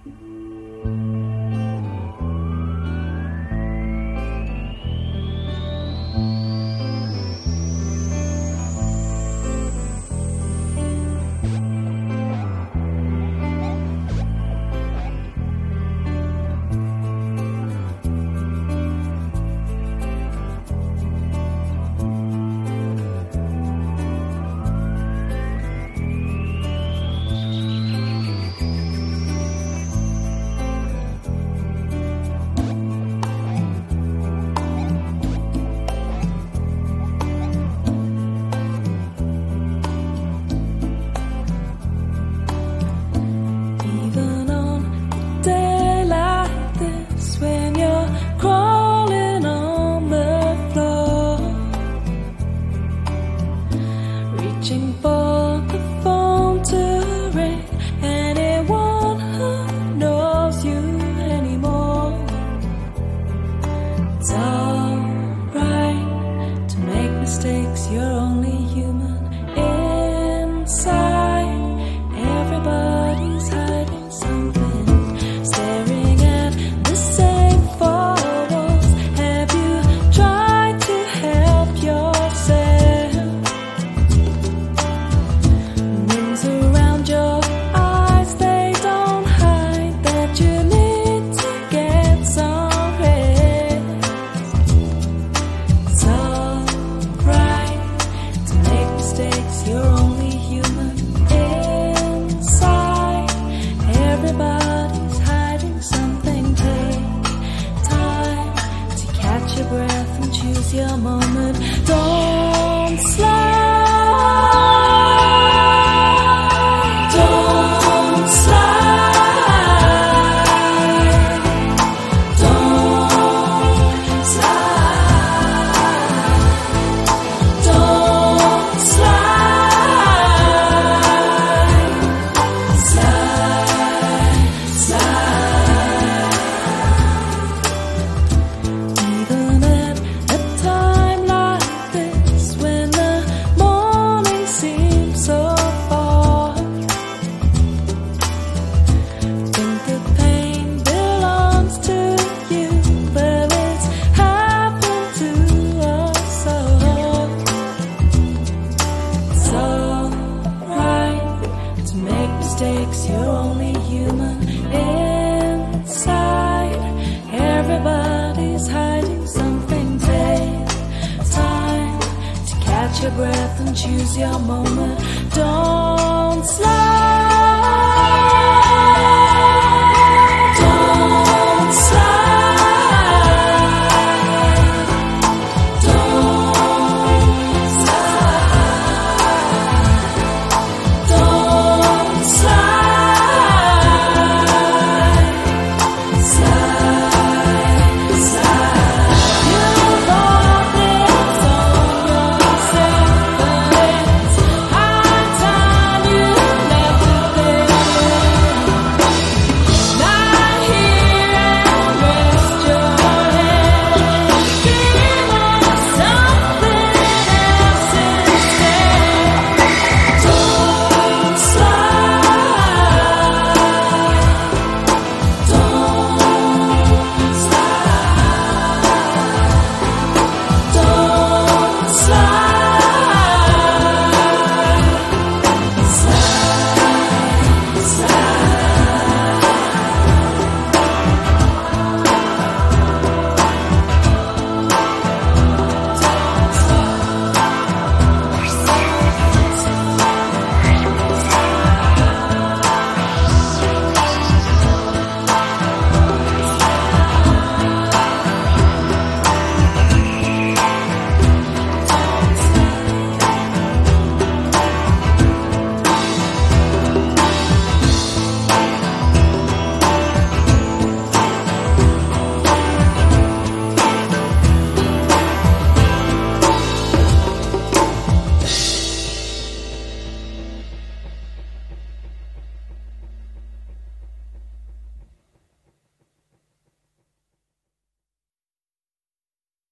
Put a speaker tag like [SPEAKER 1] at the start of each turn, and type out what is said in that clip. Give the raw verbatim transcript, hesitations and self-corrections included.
[SPEAKER 1] Reaching for the phone to ring, anyone who knows you anymore. It's alright to make mistakes, you're only human. Inside, everybody's hiding something, staring at the same four walls. Have you tried to help yourself? Rings around your eyes, they don't hide that you need to get some rest. It's alright to make mistakes, you're only human. Inside, everybody's hiding something. Take time to catch your breath and choose your moment. Don't slide, don't slide, don't slide, don't slide, slide, slide. Even at a time like this, when the morning seems so far, think the pain belongs to you, but it's happened to us all. It's alright to make mistakes, you're only human. Inside, everybody's hiding something. Take time to catch your breath and choose your moment. Don't slide.